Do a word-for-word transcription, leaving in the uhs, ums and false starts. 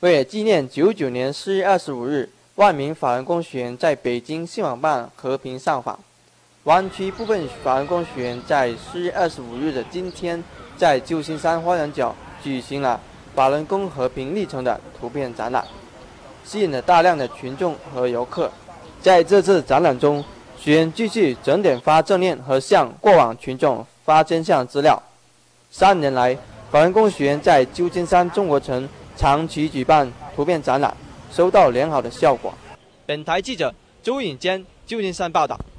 为了纪念九九年四月二十五日万名法轮功学员在北京信访办和平上访，湾区部分法轮功学员在四月二十五日的今天，在旧金山花园角举行了法轮功和平历程的图片展览，吸引了大量的群众和游客。在这次展览中，学员继续整点发正念和向过往群众发真相资料。三年来，法轮功学员在旧金山中国城长期举办图片展览，收到良好的效果。本台记者周颖坚旧金山报道。